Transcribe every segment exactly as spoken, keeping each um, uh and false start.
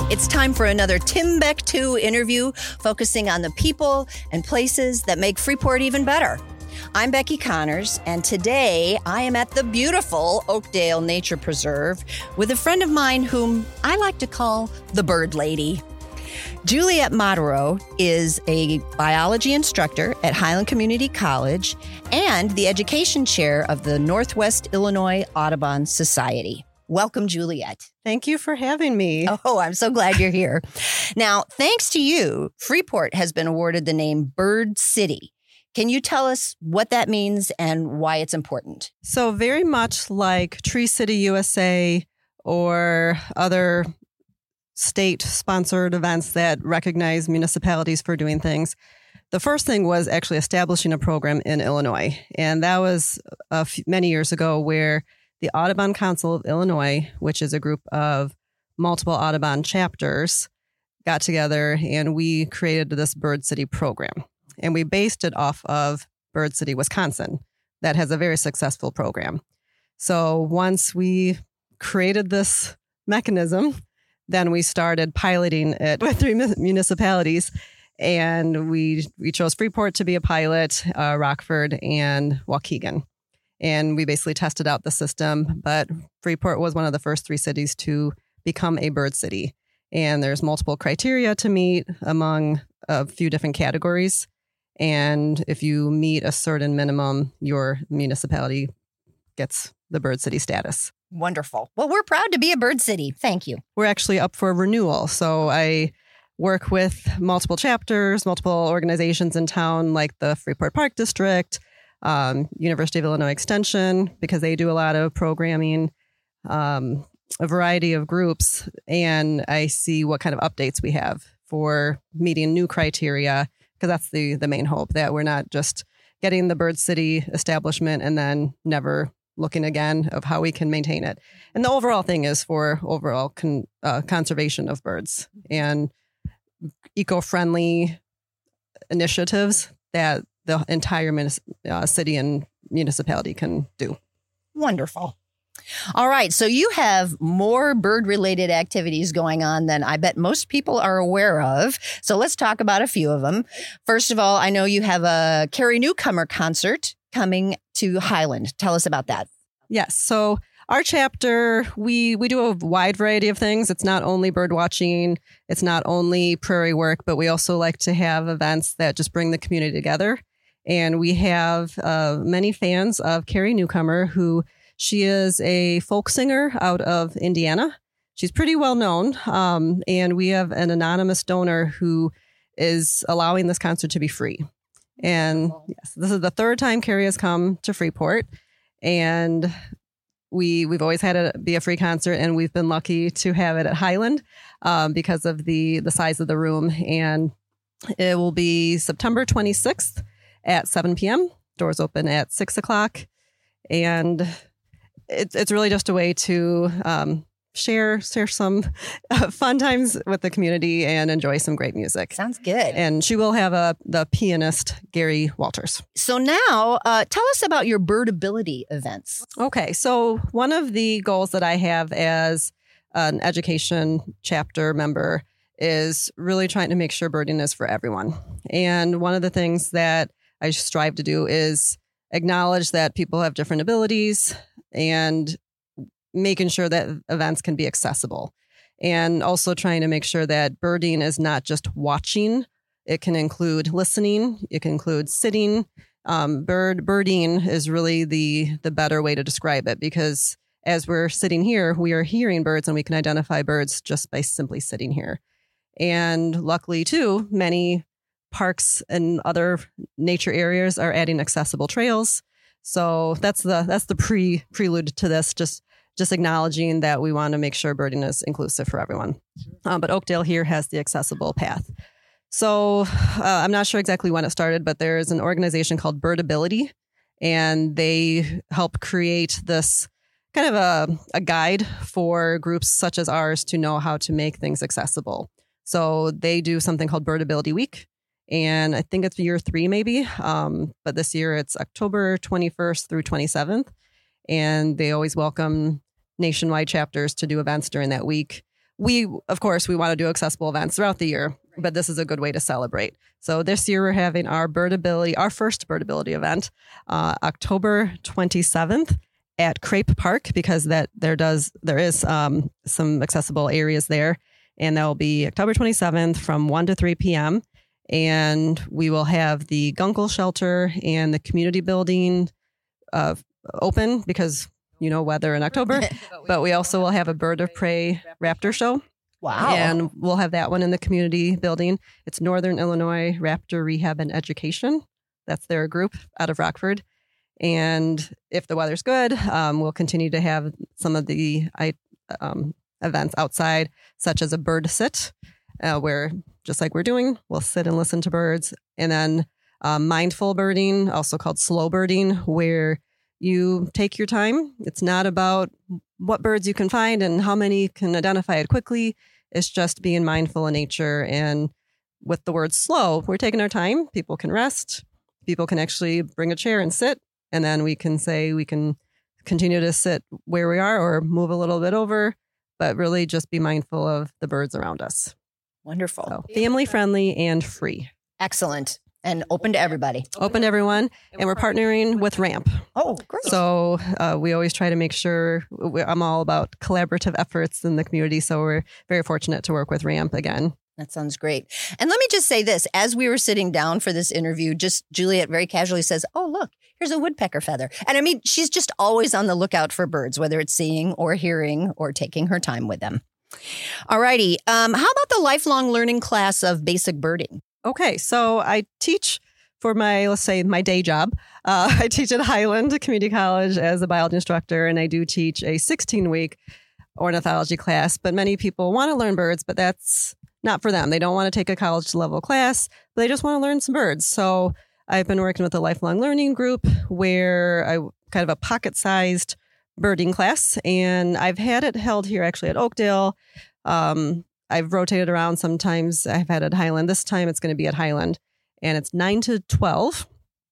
It's time for another Timbuktu interview focusing on the people and places that make Freeport even better. I'm Becky Connors, and today I am at the beautiful Oakdale Nature Preserve with a friend of mine whom I like to call the Bird Lady. Juliette Modero is a biology instructor at Highland Community College and the education chair of the Northwest Illinois Audubon Society. Welcome, Juliette. Thank you for having me. Oh, I'm so glad you're here. Now, thanks to you, Freeport has been awarded the name Bird City. Can you tell us what that means and why it's important? So very much like Tree City U S A or other state-sponsored events that recognize municipalities for doing things, the first thing was actually establishing a program in Illinois. And that was a few, many years ago where the Audubon Council of Illinois, which is a group of multiple Audubon chapters, got together and we created this Bird City program. And we based it off of Bird City, Wisconsin, that has a very successful program. So once we created this mechanism, then we started piloting it with three municipalities. And we we chose Freeport to be a pilot, uh, Rockford, and Waukegan. And we basically tested out the system. But Freeport was one of the first three cities to become a bird city. And there's multiple criteria to meet among a few different categories. And if you meet a certain minimum, your municipality gets the bird city status. Wonderful. Well, we're proud to be a bird city. Thank you. We're actually up for renewal. So I work with multiple chapters, multiple organizations in town, like the Freeport Park District, um, University of Illinois Extension, because they do a lot of programming, um, a variety of groups. And I see what kind of updates we have for meeting new criteria, because that's the, the main hope, that we're not just getting the bird city establishment and then never looking again of how we can maintain it. And the overall thing is for overall con, uh, conservation of birds and eco-friendly initiatives that the entire munis- uh, city and municipality can do. Wonderful. All right. So you have more bird-related activities going on than I bet most people are aware of. So let's talk about a few of them. First of all, I know you have a Carrie Newcomer concert coming to Highland. Tell us about that. Yes. So our chapter, we, we do a wide variety of things. It's not only bird watching. It's not only prairie work, but we also like to have events that just bring the community together. And we have uh, many fans of Carrie Newcomer, who she is a folk singer out of Indiana. She's pretty well known. Um, and we have an anonymous donor who is allowing this concert to be free. And yes, this is the third time Carrie has come to Freeport. And we, we've always had it be a free concert, and we've been lucky to have it at Highland um, because of the, the size of the room. And it will be September twenty-sixth at seven p.m. Doors open at six o'clock. And it's it's really just a way to um, share share some uh, fun times with the community and enjoy some great music. Sounds good. And she will have a the pianist, Gary Walters. So now uh, tell us about your birdability events. Okay. So one of the goals that I have as an education chapter member is really trying to make sure birding is for everyone. And one of the things that I strive to do is acknowledge that people have different abilities and making sure that events can be accessible, and also trying to make sure that birding is not just watching. It can include listening. It can include sitting. Um, bird birding is really the the better way to describe it, because as we're sitting here, we are hearing birds, and we can identify birds just by simply sitting here. And luckily, too, many parks and other nature areas are adding accessible trails. So that's the that's the pre prelude to this. Just just acknowledging that we want to make sure birding is inclusive for everyone. Um, but Oakdale here has the accessible path. So uh, I'm not sure exactly when it started, but there's an organization called Birdability, and they help create this kind of a, a guide for groups such as ours to know how to make things accessible. So they do something called Birdability Week. And I think it's year three, maybe. Um, but this year it's October twenty-first through twenty-seventh. And they always welcome nationwide chapters to do events during that week. we, of course, we want to do accessible events throughout the year, but this is a good way to celebrate. So this year we're having our Birdability, our first Birdability event, uh, October twenty-seventh at Crape Park, because that there does there is um, some accessible areas there, and that will be October twenty-seventh from one to three p.m. And we will have the Gunkel Shelter and the community building uh, open because, you know, weather in October. But we also will have a Bird of Prey Raptor show. Wow. And we'll have that one in the community building. It's Northern Illinois Raptor Rehab and Education. That's their group out of Rockford. And if the weather's good, um, we'll continue to have some of the um, events outside, such as a bird sit, uh, where just like we're doing, we'll sit and listen to birds. And then uh, mindful birding, also called slow birding, where you take your time. It's not about what birds you can find and how many can identify it quickly. It's just being mindful in nature. And with the word slow, we're taking our time. People can rest. People can actually bring a chair and sit. And then we can say we can continue to sit where we are or move a little bit over, but really just be mindful of the birds around us. Wonderful. So, family friendly and free. Excellent. And open to everybody. Open to everyone. And we're partnering with RAMP. Oh, great. So uh, we always try to make sure we, I'm all about collaborative efforts in the community. So we're very fortunate to work with RAMP again. That sounds great. And let me just say this. As we were sitting down for this interview, just Juliet very casually says, oh, look, here's a woodpecker feather. And I mean, she's just always on the lookout for birds, whether it's seeing or hearing or taking her time with them. All righty. Um, how about the lifelong learning class of basic birding? Okay, so I teach for my, let's say, my day job. Uh, I teach at Highland Community College as a biology instructor, and I do teach a sixteen-week ornithology class. But many people want to learn birds, but that's not for them. They don't want to take a college-level class, but they just want to learn some birds. So I've been working with a lifelong learning group where I kind of a pocket-sized birding class, and I've had it held here actually at Oakdale. Um, I've rotated around sometimes. I've had it at Highland. This time it's going to be at Highland. And it's nine to twelve.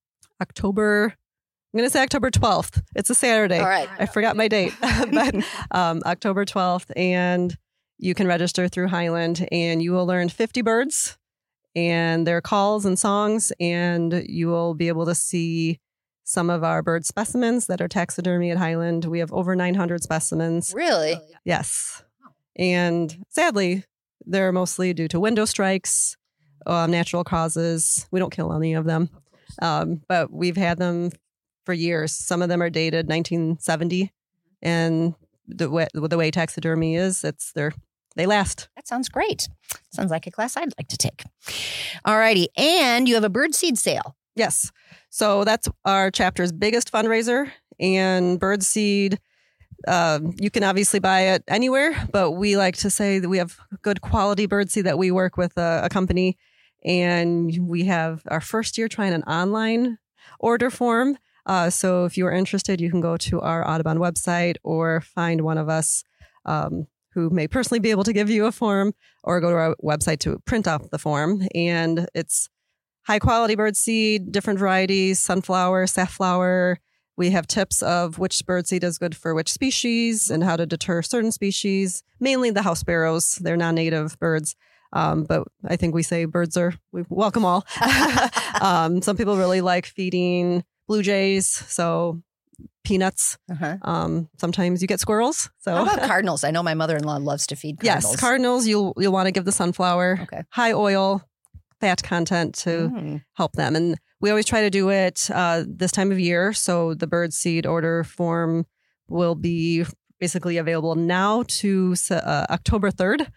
October, I'm going to say October twelfth. It's a Saturday. All right. I forgot my date. but um, October twelfth. And you can register through Highland. And you will learn fifty birds and their calls and songs. And you will be able to see some of our bird specimens that are taxidermy at Highland. We have over nine hundred specimens. Really? Yes. And sadly, they're mostly due to window strikes, uh, natural causes. We don't kill any of them, um, but we've had them for years. Some of them are dated nineteen seventy, and the way, the way taxidermy is, it's they're they last. That sounds great. Sounds like a class I'd like to take. All righty. And you have a birdseed sale. Yes. So that's our chapter's biggest fundraiser, and birdseed. Um, you can obviously buy it anywhere, but we like to say that we have good quality birdseed that we work with a, a company, and we have our first year trying an online order form. Uh, so if you are interested, you can go to our Audubon website or find one of us um, who may personally be able to give you a form, or go to our website to print off the form. And it's high quality birdseed, different varieties, sunflower, safflower. We have tips of which birdseed is good for which species and how to deter certain species, mainly the house sparrows. They're non-native birds. Um, but I think we say birds are, we welcome all. um, some people really like feeding blue jays. So peanuts. Uh-huh. Um, sometimes you get squirrels. So how about cardinals? I know my mother-in-law loves to feed cardinals. Yes, cardinals, you'll, you'll want to give the sunflower. Okay. High oil, fat content to Mm. help them. And we always try to do it uh, this time of year. So the birdseed order form will be basically available now to uh, October third.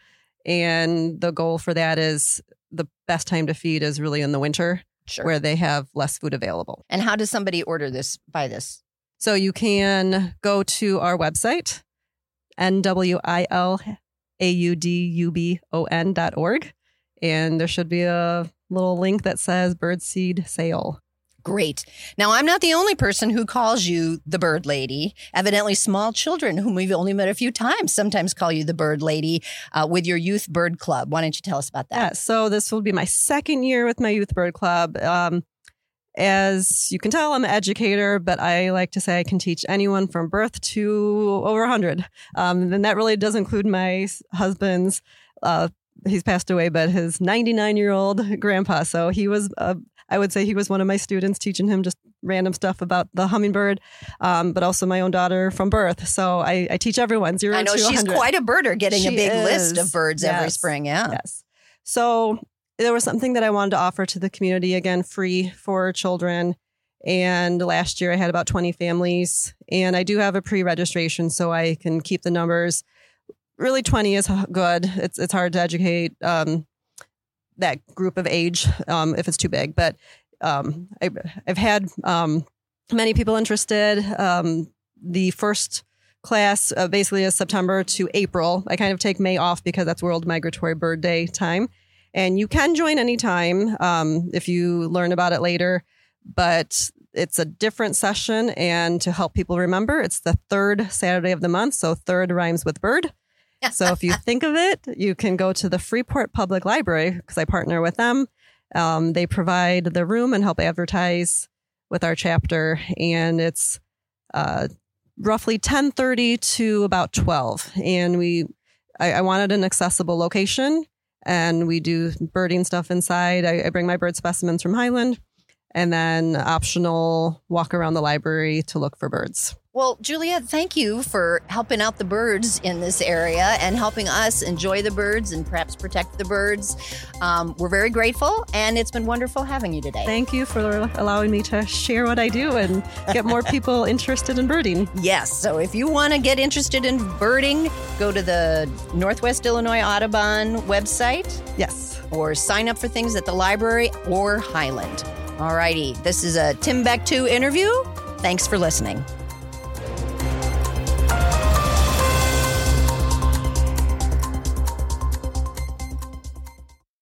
And the goal for that is the best time to feed is really in the winter, Sure. where they have less food available. And how does somebody order this, buy this? So you can go to our website, N W I L A U D U B O N dot org. And there should be a little link that says birdseed sale. Great. Now, I'm not the only person who calls you the bird lady. Evidently, small children whom we've only met a few times sometimes call you the bird lady uh, with your youth bird club. Why don't you tell us about that? Yeah, so this will be my second year with my youth bird club. Um, as you can tell, I'm an educator, but I like to say I can teach anyone from birth to over one hundred. Um, and that really does include my husband's, uh, he's passed away, but his ninety-nine-year-old grandpa. So he was, uh, I would say he was one of my students, teaching him just random stuff about the hummingbird, um, but also my own daughter from birth. So I, I teach everyone zero I know to she's one hundred. Quite a birder, getting She a big is. list of birds Yes. every spring. Yeah. Yes. So there was something that I wanted to offer to the community, again, free for children. And last year I had about twenty families, and I do have a pre-registration so I can keep the numbers. Really, twenty is good. It's it's hard to educate um, that group of age um, if it's too big. But um, I, I've had um, many people interested. Um, the first class uh, basically is September to April. I kind of take May off because that's World Migratory Bird Day time. And you can join anytime um, if you learn about it later. But it's a different session. And to help people remember, it's the third Saturday of the month. So third rhymes with bird. So if you think of it, you can go to the Freeport Public Library because I partner with them. Um, they provide the room and help advertise with our chapter. And it's uh, roughly ten thirty to about twelve. And we, I, I wanted an accessible location. And we do birding stuff inside. I, I bring my bird specimens from Highland, and then optional walk around the library to look for birds. Well, Juliet, thank you for helping out the birds in this area and helping us enjoy the birds and perhaps protect the birds. Um, we're very grateful, and it's been wonderful having you today. Thank you for allowing me to share what I do and get more people interested in birding. Yes. So if you want to get interested in birding, go to the Northwest Illinois Audubon website. Yes. Or sign up for things at the library or Highland. All righty. This is a Timbuktu interview. Thanks for listening.